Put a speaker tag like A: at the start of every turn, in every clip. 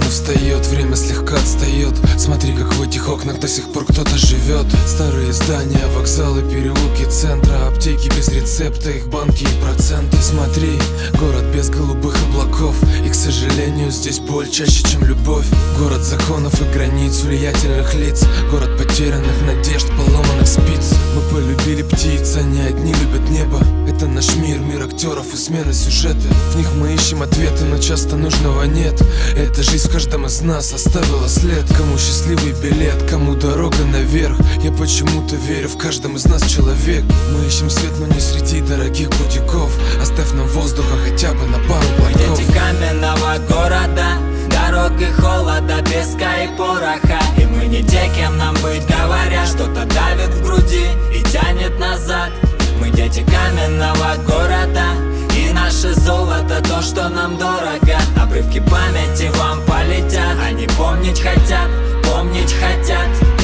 A: встает, время слегка отстает. Смотри, как в этих окнах до сих пор кто-то живет. Старые здания, вокзалы, переулки центра, аптеки без рецепта, их банки и проценты. Смотри, город без голубых облаков, и, к сожалению, здесь боль чаще, чем любовь. Город законов и границ, влиятельных лиц, город потерянных надежд, поломанных спиц. Мы полюбили птиц, они одни любят небо. Это наш мир, мир актеров и смена сюжета. В них мы ищем ответы, но часто нужного нет. Эта жизнь в каждом из нас оставила след. Кому счастливый билет, кому дорога наверх. Я почему-то верю, в каждом из нас человек. Мы ищем свет, но не среди дорогих бутиков. Оставь нам воздуха хотя бы на пару платков.
B: Мы дети каменного города, дорог и холода, песка и пороха. И мы не те, кем нам быть, говоря, что-то давит в груди и тянет назад. Мы дети каменного города, и наше золото то, что нам дорого. Обрывки памяти вам полетят, они помнить хотят, помнить хотят.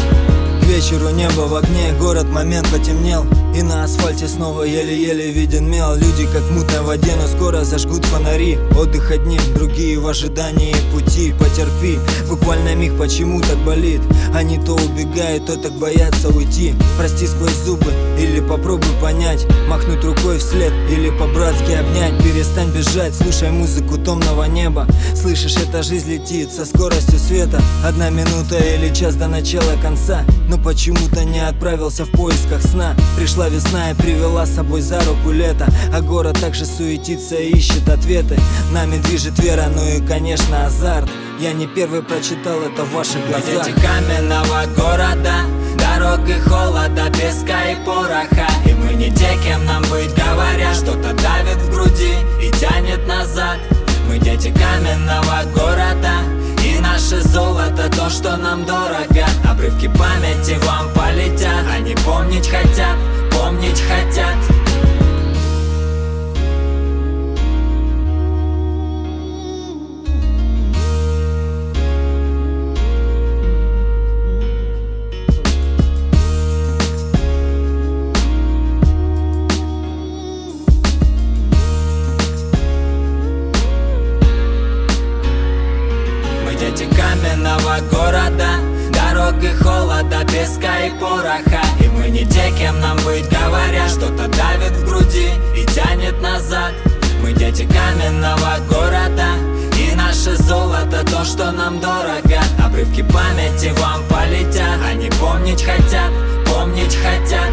C: К вечеру небо в огне, город момент потемнел, и на асфальте снова еле-еле виден мел. Люди как в мутной воде, но скоро зажгут фонари. Отдых одним, другие в ожидании пути. Потерпи, буквально миг, почему так болит? Они то убегают, то так боятся уйти. Прости сквозь зубы, или попробуй понять. Махнуть рукой вслед, или по-братски обнять. Перестань бежать, слушай музыку томного неба. Слышишь, эта жизнь летит со скоростью света. 1 минута или час до начала конца, но почему-то не отправился в поисках сна. Пришла весна и привела с собой за руку лето, а город также суетится и ищет ответы. Нами движет вера, ну и, конечно, азарт. Я не первый прочитал это в ваших глазах.
B: Мы дети каменного города, дорог и холода, песка и пороха. И мы не те, кем нам быть, говоря, что-то давит в груди и тянет назад. Мы дети каменного города, и наше золото то, что нам дорого. Обрывки памяти вам полетят, они помнить хотят, помнить хотят. Дети каменного города, дорог и холода, песка и пороха. И мы не те, кем нам быть, говоря, что-то давит в груди и тянет назад. Мы дети каменного города, и наше золото то, что нам дорого. Обрывки памяти вам полетят, они помнить хотят, помнить хотят.